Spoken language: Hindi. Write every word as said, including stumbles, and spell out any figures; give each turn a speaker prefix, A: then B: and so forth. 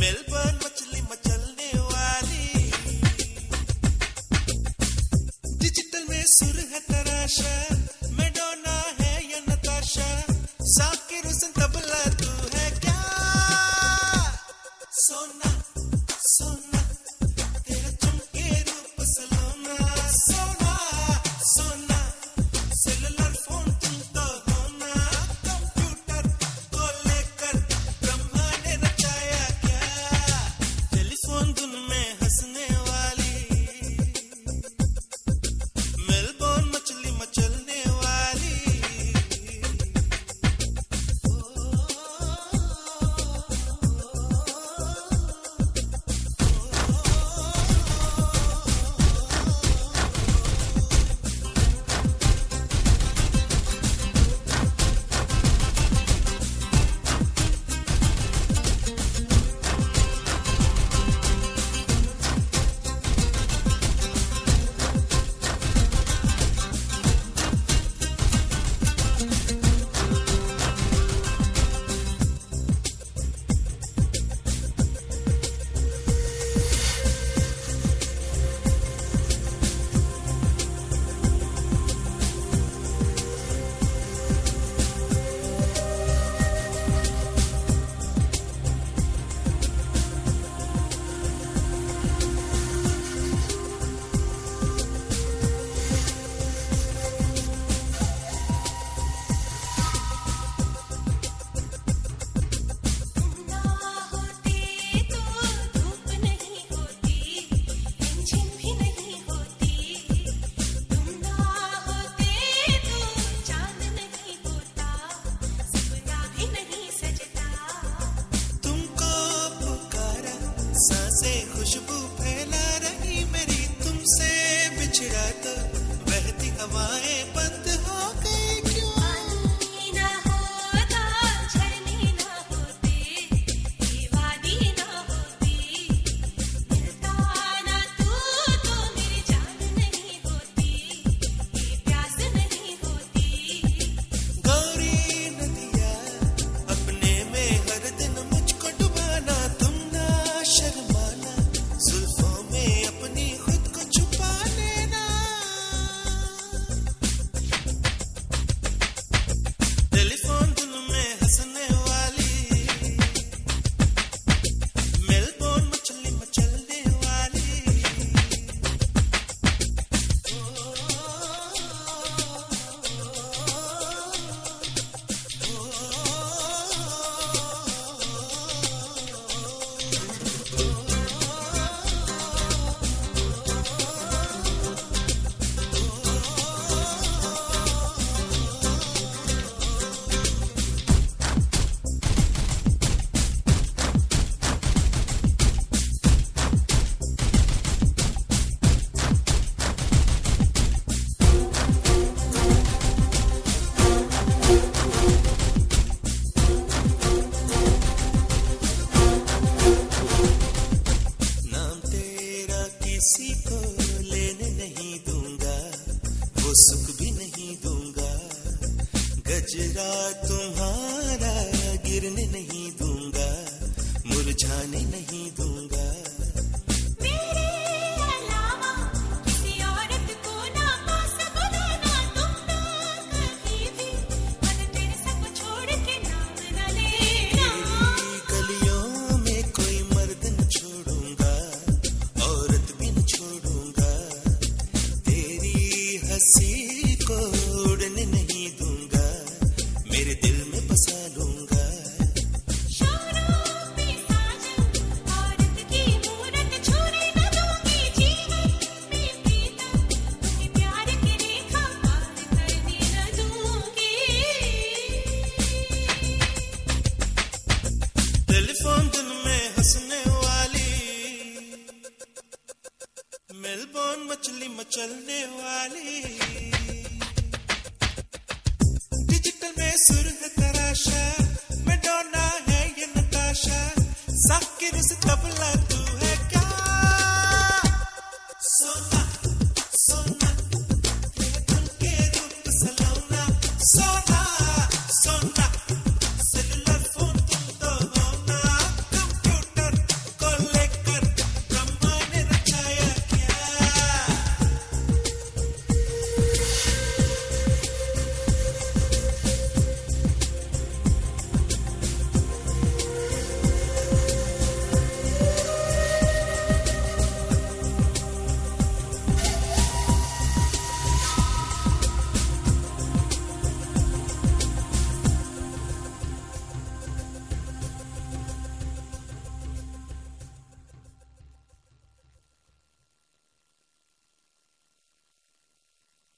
A: मेलबर्न मछली मचलने वाली, डिजिटल में सुर है तराशा, मैडोना है या नताशा, जाकिर हुसैन तबला तू है क्या? सोना सोना तेरा चमके रूप सलोना, सोना सोना सेलुलर फोन तुम तो होना, कंप्यूटर को लेकर ब्रह्मा ने रचाया क्या? टेलीफोन धुन में हंसने वाली, मेलबोर्न मछली मचलने वाली। खुशबू फैला रही मेरी, तुमसे बिछड़ा तो बहती हवाएं बंद हो गई क्यों?
B: पानी ना होता, झरने ना होते, ये वादी ना होती, मिलता ना तू तो मेरी जान नहीं होती, ये प्यास नहीं होती।
A: गौरी नदिया अपने में हर दिन मुझको डुबाना, तुम ना शर्माना, जुल्फों में अपनी खुद को छुपा लेना। टेलीफोन धुन में हंसने वाली, मेलबोर्न मछली मचलने वाली। नाम तेरा किसी को लेने नहीं दूंगा, वो सुख भी नहीं दूंगा, गजरा तुम्हारा गिरने नहीं दूंगा, मुरझाने नहीं दूंगा।
B: मेरे अलावा किसी औरत को ना पास बुलाना, तुम ना कहीं भी मदर टेरेसा को छोड़ के नाम न लेना।
A: गलियों में कोई मर्द न छोड़ूंगा, औरत भी न छोड़ूंगा, तेरी हंसी को उड़ने नहीं दूंगा, मेरे दिल में बसा लूंगा।
B: शोरों पे साजन, औरत की मूरत छूने न दूंगी, जीवन में पीता तुम्हें प्यार की रेखा पार करने न दूंगी।
A: टेलीफोन धुन में हंसने वाली, मेलबोर्न मछली मचलने वाली।